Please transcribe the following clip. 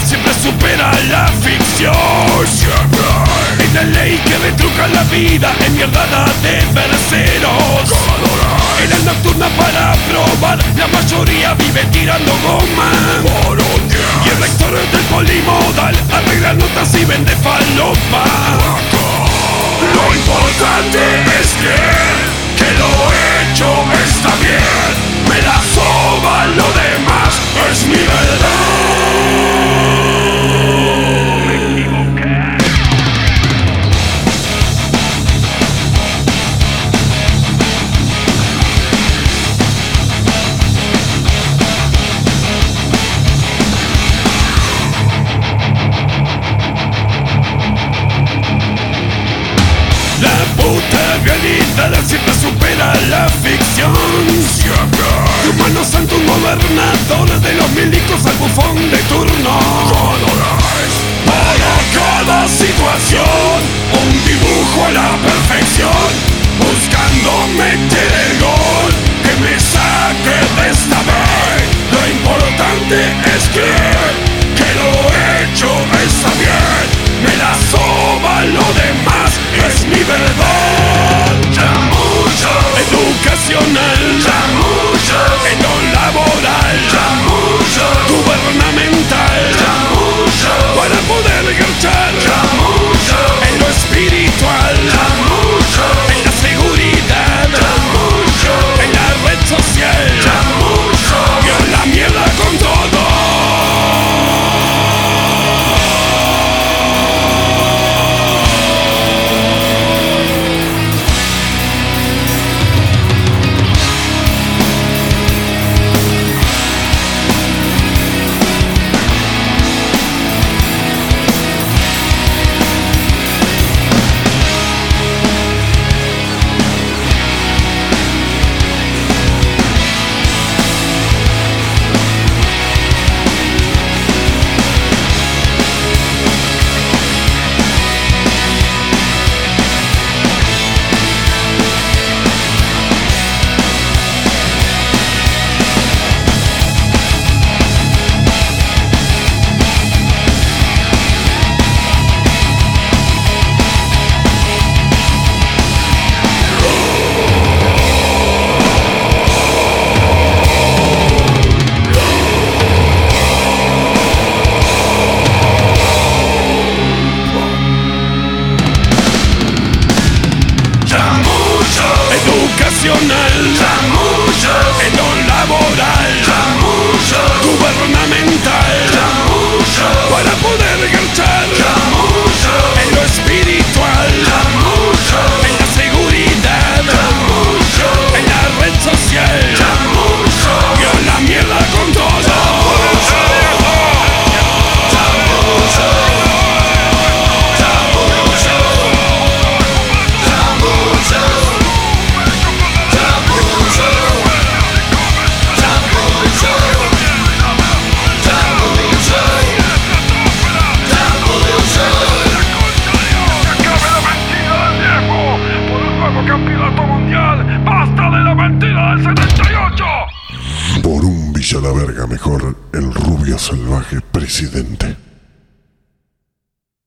siempre supera la ficción. Siempre. Es la ley que retruca la vida en mierdada de verseros. En la nocturna para probar, la mayoría vive tirando goma. Y el rector del polimodal arregla notas y vende falopa. Lo importante es que lo hecho está bien. Me la soba, lo demás es mi verdad. Realidad siempre supera la ficción. Siempre. De humano santo, un gobernador, de los milicos al bufón de turno. Para cada situación, un dibujo a la perfección, buscando meter el gol que me saque de esta vez. Lo importante es que lo hecho está bien. Me la soba, lo demás es mi verdad. Chamuyo educacional, chamuyo en lo laboral, chamuyo gubernamental, chamuyo para poder garchar, chamuyo en lo espiritual, chamuyo en la seguridad, chamuyo en la red social, chamuyo y en la mierda con todo. Chamuyo en lo laboral, chamuyo gubernamental, chamuyo para poder garchar, chamuyo en lo espiritual, chamuyo en la seguridad, chamuyo en la red social, chamuyo y a la mierda con todo. Por un Villa la Verga mejor, el rubio salvaje presidente.